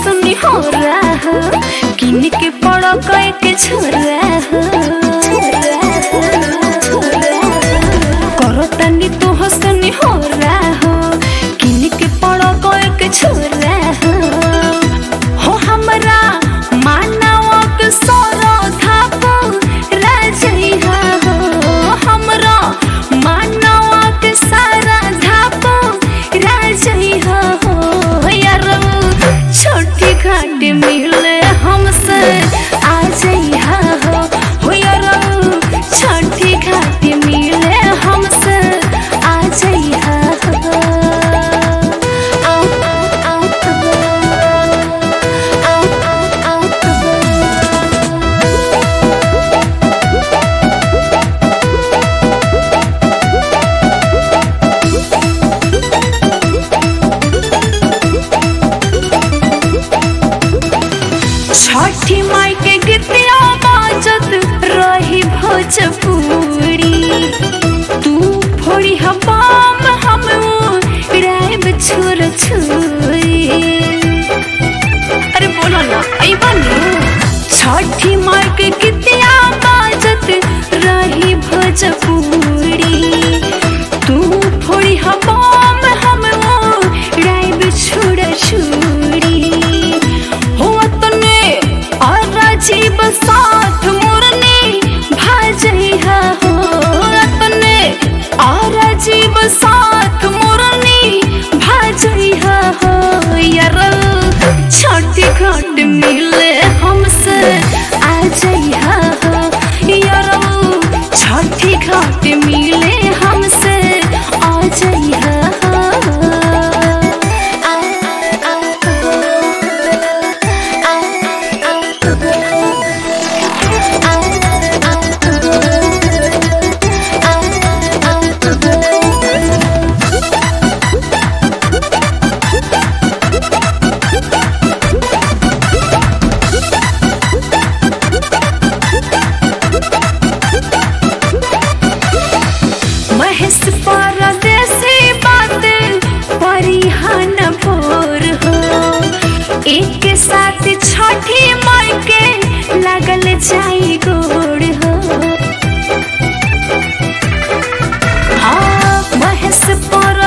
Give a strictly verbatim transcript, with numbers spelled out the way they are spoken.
सुनी हो रहा हो किन के पड़ो कह के छोरा हो करो तनी तो सुनी हो रहा हो किन के पड़ो कह के छोरा हो हो हमरा मानव के सोरो थापो राजैहा हो हमरा मानव के सारा धापो राजैहा हो यार छोटी घाट मिले हमसे आ जइहा हो हो यार छोटी घाट मिले हमसे आ जइहा हो आओ आओ आओ आओ छठी माई के गीतिया बाजत रही भोजपुरी तू फोड़ी हबाम हम राइब छोर छोरी अरे बोलो ना आई बनो छठी माई के गीतिया बाजत रही भोजपुरी तू फोड़ी हबाम हम राइब छोर छोरी जीव साथ मुरनी भाजैहा हो अपने और जीव साथ मुरनी भाजैहा हो यार छोटी घाट मिले हमसे आ जइहा हो यार छोटी घाट मिले हमसे आ जइहा हो महेश परदेसी बात परिहान भोर हो एक साथ छठी माई के लागल जाई गोड़ हो हाँ महेश पर